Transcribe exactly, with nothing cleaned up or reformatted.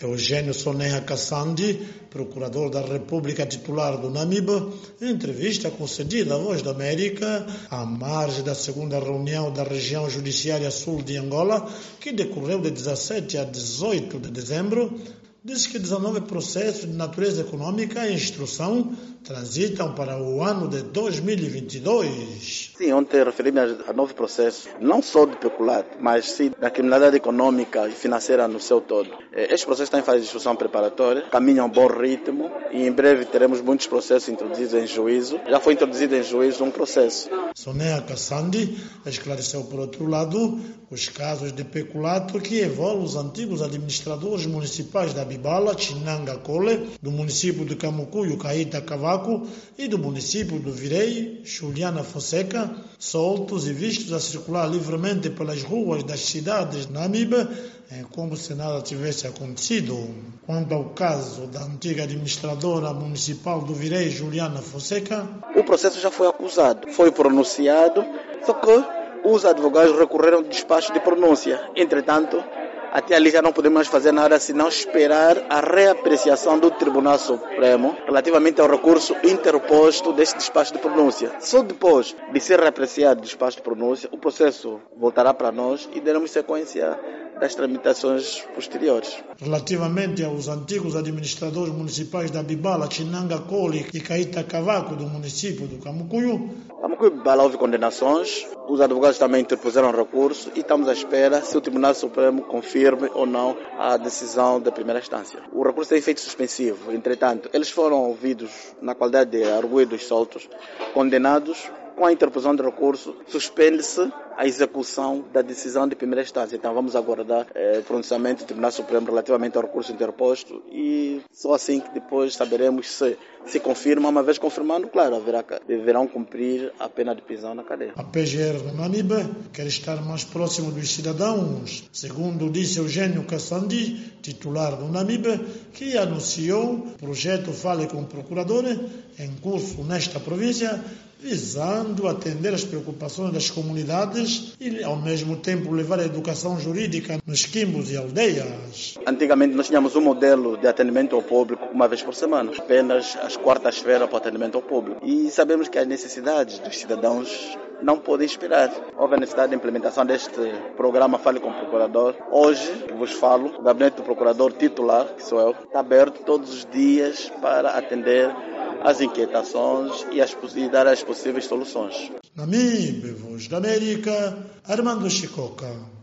Eugênio Soneha Kassandi, procurador da República titular do Namibe, em entrevista concedida à Voz da América, à margem da segunda reunião da região judiciária sul de Angola, que decorreu de dezassete a dezoito de dezembro, disse que dezenove processos de natureza econômica em instrução transitam para o ano de dois mil e vinte e dois. Sim, ontem referi-me a nove processos, não só de peculato, mas sim da criminalidade econômica e financeira no seu todo. Estes processos estão em fase de instrução preparatória, caminham a um bom ritmo e em breve teremos muitos processos introduzidos em juízo. Já foi introduzido em juízo um processo. Soneha Kassandi esclareceu, por outro lado, os casos de peculato que envolvem os antigos administradores municipais da Bibala, Chinanga Cole, do município de Camucuyo, Caíta Cavaco, e do município do Virei, Juliana Fonseca, soltos e vistos a circular livremente pelas ruas das cidades de Namibe, como se nada tivesse acontecido. Quanto ao caso da antiga administradora municipal do Virei, Juliana Fonseca, o processo já foi acusado, foi pronunciado, só que os advogados recorreram ao despacho de pronúncia. Entretanto, até ali já não podemos mais fazer nada senão esperar a reapreciação do Tribunal Supremo relativamente ao recurso interposto deste despacho de pronúncia. Só depois de ser reapreciado o despacho de pronúncia, o processo voltará para nós e daremos sequência das tramitações posteriores. Relativamente aos antigos administradores municipais da Bibala, Chinanga Cole e Caíta Cavaco, do município do Camucuyo, Camucuyo e Bibala houve condenações, os advogados também interpuseram recurso e estamos à espera se o Tribunal Supremo confirme ou não a decisão da primeira instância. O recurso tem efeito suspensivo, entretanto, eles foram ouvidos na qualidade de arguidos soltos, condenados. Com a interposição de recurso, suspende-se a execução da decisão de primeira instância. Então vamos aguardar eh, o pronunciamento do Tribunal Supremo relativamente ao recurso interposto e só assim que depois saberemos se se confirma. Uma vez confirmando, claro, haverá, deverão cumprir a pena de prisão na cadeia. A P G R do Namibe quer estar mais próximo dos cidadãos, segundo disse Eugênio Kassandi, titular do Namibe, que anunciou o projeto Fale com o Procurador em curso nesta província, visando atender as preocupações das comunidades e, ao mesmo tempo, levar a educação jurídica nos quimbos e aldeias. Antigamente nós tínhamos um modelo de atendimento ao público uma vez por semana, apenas às quartas-feiras para o atendimento ao público. E sabemos que as necessidades dos cidadãos não podem esperar. Houve a necessidade de implementação deste programa Fale com o Procurador. Hoje, que vos falo, o gabinete do Procurador titular, que sou eu, está aberto todos os dias para atender as inquietações e, as, e dar as possíveis soluções. Namibe, Voz da América, Armando Chicoca.